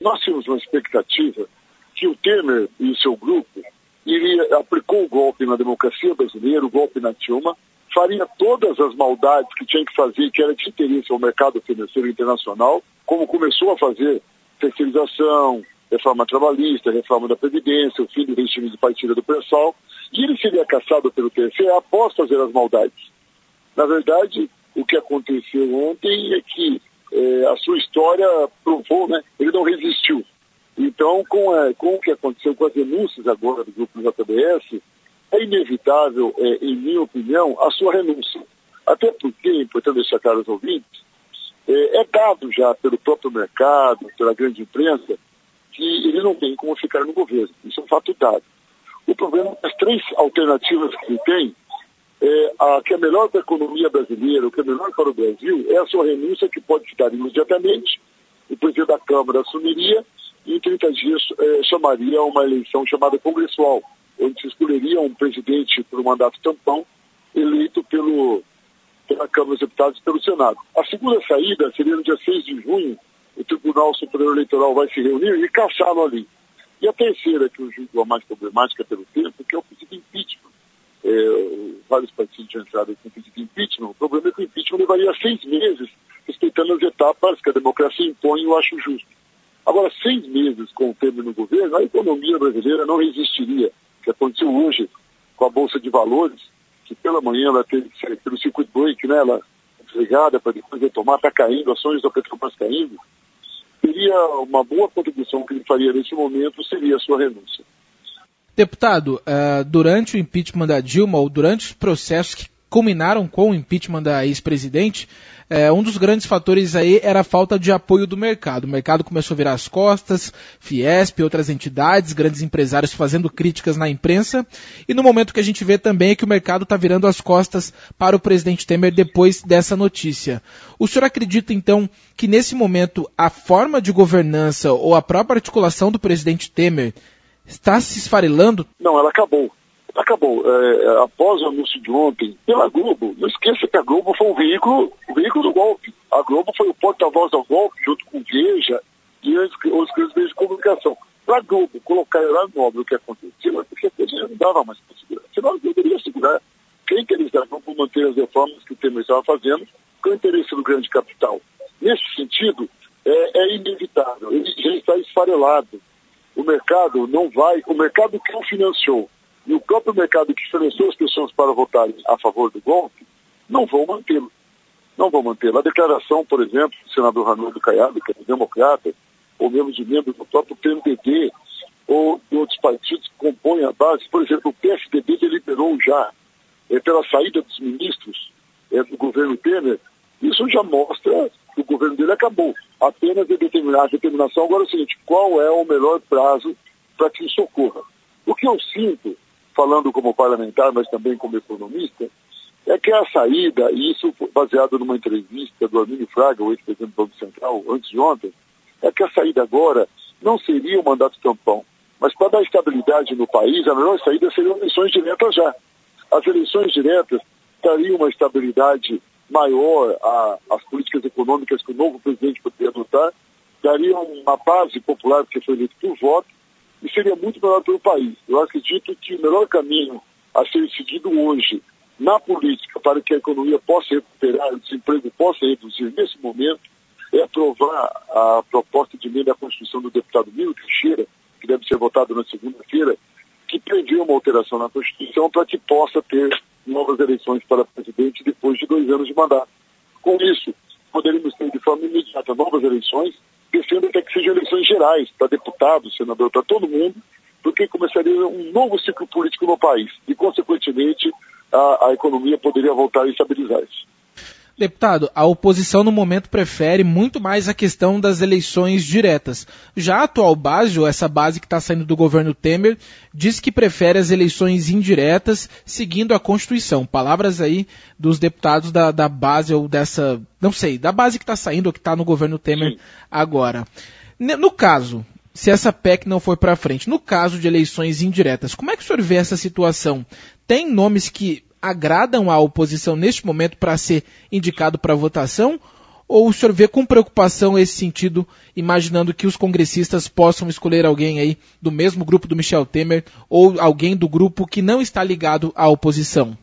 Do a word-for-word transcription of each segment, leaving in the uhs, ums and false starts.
nós tínhamos uma expectativa que o Temer e o seu grupo iria, aplicou o golpe na democracia brasileira, o golpe na Dilma, faria todas as maldades que tinha que fazer, que era de interesse ao mercado financeiro internacional, como começou a fazer terceirização, reforma trabalhista, reforma da Previdência, o fim do regime de partilha do pré-sal, e ele seria caçado pelo T S E após fazer as maldades. Na verdade, o que aconteceu ontem é que eh, a sua história provou, né? Ele não resistiu. Então, com, a, com o que aconteceu com as denúncias agora do grupo J B S, é inevitável, eh, em minha opinião, a sua renúncia. Até porque, é importante deixar claro aos ouvintes, eh, é dado já pelo próprio mercado, pela grande imprensa, que ele não tem como ficar no governo. Isso é um fato dado. O problema é que as três alternativas que ele tem, é, a que é melhor para a economia brasileira, o que é melhor para o Brasil, é a sua renúncia, que pode se dar imediatamente, o presidente da Câmara assumiria e em trinta dias é, chamaria uma eleição chamada congressual, onde se escolheria um presidente por um mandato tampão, eleito pelo, pela Câmara dos Deputados e pelo Senado. A segunda saída seria no dia seis de junho, o Tribunal Superior Eleitoral vai se reunir e caçá-lo ali. E a terceira, que eu julgo a mais problemática pelo tempo, que é o pedido de impeachment. É, vários partidos já entraram com pedido de impeachment. O problema é que o impeachment levaria seis meses, respeitando as etapas que a democracia impõe, e eu acho justo. Agora, seis meses com o Temer no governo, a economia brasileira não resistiria. O que aconteceu hoje com a Bolsa de Valores, que pela manhã ela teve pelo circuit break, né, ela desligada para depois retomar, está caindo, ações da Petrobras caindo. Seria uma boa contribuição que ele faria nesse momento, seria a sua renúncia. Deputado, uh, durante o impeachment da Dilma, ou durante os processos que culminaram com o impeachment da ex-presidente, uh, um dos grandes fatores aí era a falta de apoio do mercado. O mercado começou a virar as costas, Fiesp, outras entidades, grandes empresários fazendo críticas na imprensa, e no momento que a gente vê também é que o mercado está virando as costas para o presidente Temer depois dessa notícia. O senhor acredita, então, que nesse momento a forma de governança ou a própria articulação do presidente Temer está se esfarelando? Não, ela acabou. Acabou. É, após o anúncio de ontem, pela Globo, não esqueça que a Globo foi o veículo, o veículo do golpe. A Globo foi o porta-voz do golpe, junto com o Veja e os grandes meios de comunicação. Para a Globo colocar lá no óbvio o que aconteceu, é porque a coisa não dava mais para segurar. Senão a Globo iria segurar. Quem que eles davam para manter as reformas que o Temer estava fazendo com o interesse do grande capital? Nesse sentido, é, é inevitável. Ele já está esfarelado. O mercado não vai... O mercado que o financiou e o próprio mercado que financiou as pessoas para votarem a favor do golpe, não vão mantê-lo. Não vão mantê-lo. A declaração, por exemplo, do senador Ranoldo Caiado, que é democrata, ou mesmo de membros do próprio P M D B, ou de outros partidos que compõem a base, por exemplo, o P S D B deliberou já, é, pela saída dos ministros é, do governo Temer, isso já mostra que o governo dele acabou. Apenas de determinar a determinação. Agora é o seguinte, qual é o melhor prazo para que isso ocorra? O que eu sinto, falando como parlamentar, mas também como economista, é que a saída, e isso baseado numa entrevista do Armínio Fraga, o ex-presidente do Banco Central, antes de ontem, é que a saída agora não seria o mandato tampão, mas para dar estabilidade no país, a melhor saída seriam eleições diretas já. As eleições diretas trariam uma estabilidade maior às políticas econômicas que o novo presidente poderia adotar, dariam uma base popular, porque foi eleito por voto, e seria muito melhor para o país. Eu acredito que o melhor caminho a ser seguido hoje na política para que a economia possa recuperar, o desemprego possa reduzir nesse momento, é aprovar a proposta de emenda à Constituição do deputado Nilo Teixeira, que deve ser votada na segunda-feira, que prevê uma alteração na Constituição para que possa ter novas eleições para presidente depois de dois anos de mandato. Com isso, poderíamos ter de forma imediata novas eleições, descendo até que sejam eleições gerais, para deputado, senador, para todo mundo, porque começaria um novo ciclo político no país e, consequentemente, a, a economia poderia voltar a estabilizar-se. Deputado, a oposição no momento prefere muito mais a questão das eleições diretas. Já a atual base, ou essa base que está saindo do governo Temer, diz que prefere as eleições indiretas, seguindo a Constituição. Palavras aí dos deputados da, da base, ou dessa, não sei, da base que está saindo, ou que está no governo Temer Sim. agora. No caso, se essa P E C não for para frente, no caso de eleições indiretas, como é que o senhor vê essa situação? Tem nomes que agradam a oposição neste momento para ser indicado para votação? ou o senhor vê com preocupação esse sentido, imaginando que os congressistas possam escolher alguém aí do mesmo grupo do Michel Temer ou alguém do grupo que não está ligado à oposição?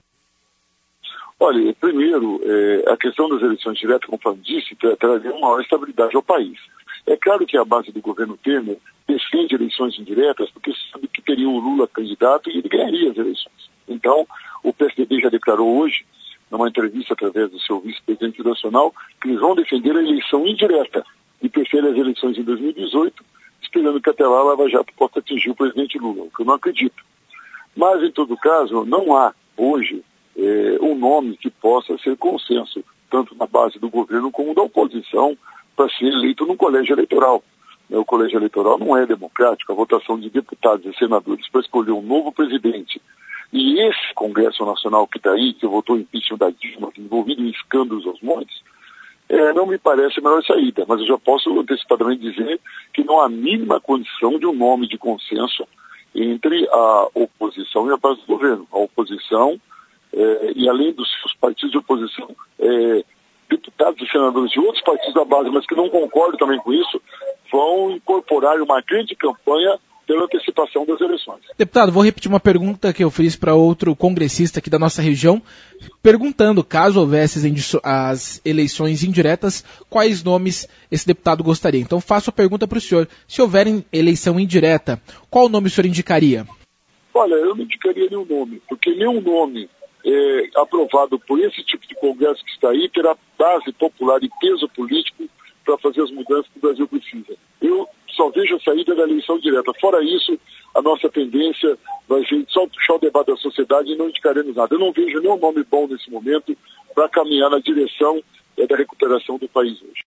Olha, primeiro, é, a questão das eleições diretas, conforme disse, traria uma maior estabilidade ao país. É claro que a base do governo Temer defende eleições indiretas porque sabe que teria o Lula candidato e ele ganharia as eleições. Então, o P S D B já declarou hoje, numa entrevista através do seu vice-presidente nacional, que eles vão defender a eleição indireta e preferem as eleições em dois mil e dezoito, esperando que até lá a Lava Jato possa atingir o presidente Lula, o que eu não acredito. Mas, em todo caso, não há hoje é, um nome que possa ser consenso, tanto na base do governo como da oposição, para ser eleito no colégio eleitoral. O colégio eleitoral não é democrático, a votação de deputados e senadores para escolher um novo presidente. E esse Congresso Nacional que está aí, que votou em impeachment da Dilma, envolvido em escândalos aos montes, é, não me parece a melhor saída. Mas eu já posso antecipadamente dizer que não há a mínima condição de um nome de consenso entre a oposição e a base do governo. A oposição, é, e além dos seus partidos de oposição, é, deputados e senadores de outros partidos da base, mas que não concordam também com isso, vão incorporar uma grande campanha pela antecipação das eleições. Deputado, vou repetir uma pergunta que eu fiz para outro congressista aqui da nossa região, perguntando, caso houvesse as eleições indiretas, quais nomes esse deputado gostaria. Então faço a pergunta para o senhor. Se houver eleição indireta, qual nome o senhor indicaria? Olha, eu não indicaria nenhum nome, porque nenhum nome é, aprovado por esse tipo de congresso que está aí terá base popular e peso político para fazer as mudanças que o Brasil precisa. Eu só vejo a saída da eleição direta. Fora isso, a nossa tendência vai ser só puxar o debate da sociedade e não indicaremos nada. Eu não vejo nenhum nome bom nesse momento para caminhar na direção é, da recuperação do país hoje.